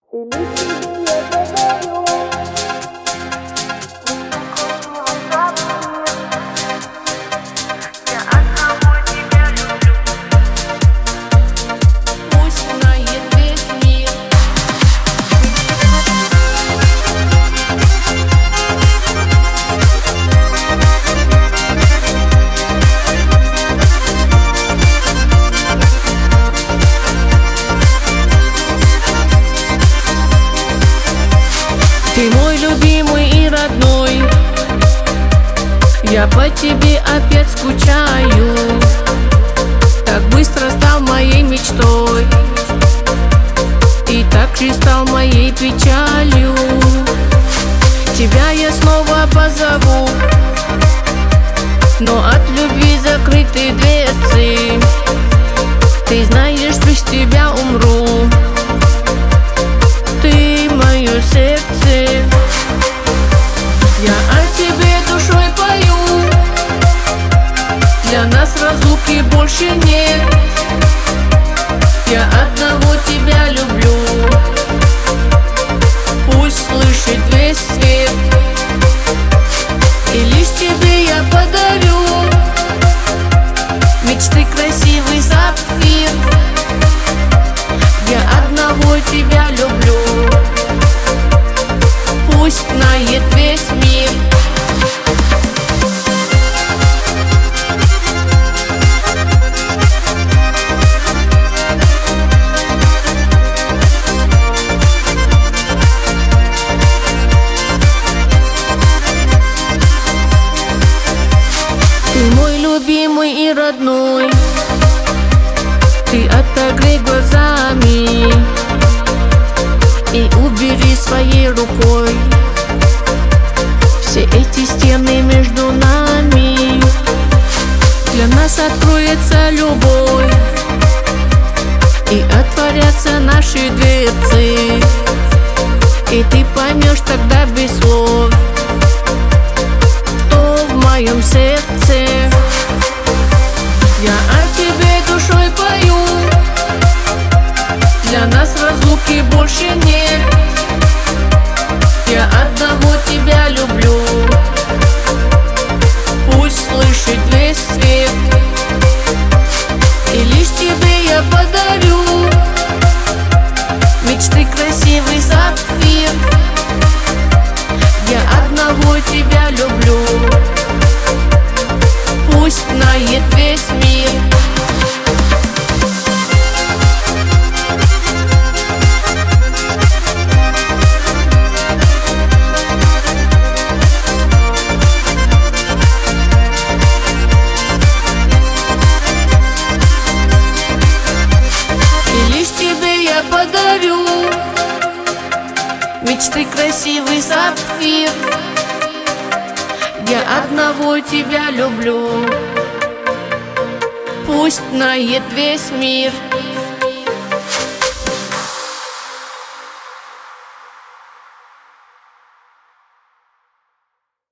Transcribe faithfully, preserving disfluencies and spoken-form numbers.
Ты мой любимый и родной, я по тебе опять скучаю. Так быстро стал моей мечтой и так же стал моей печалью. Тебя я снова позову, но от любви закрыты дверцы. Ты знаешь, без тебя умру. Ты мое сердце, я о тебе душой пою. Для нас разлуки больше нет. Я одного тебя люблю. Пусть слышит весь свет, и лишь тебе я подарю мечты красивый сапфир. Я одного тебя люблю. Пусть знает весь мир. Ты мой любимый и родной, ты отогрей глазами и убери своей рукой все эти стены между нами. Для нас откроется любовь и отворятся наши дверцы, и ты поймешь тогда без слов, кто в моем сердце. Я о тебе душой пою. Для нас разлуки больше нет. Я одного тебя люблю. Пусть слышит весь свет, и лишь тебе я подарю мечты красивый сапфир. Я одного тебя люблю. Пусть знает весь мир. Подарю мечты красивый сапфир. Я одного тебя люблю. Пусть знает весь мир.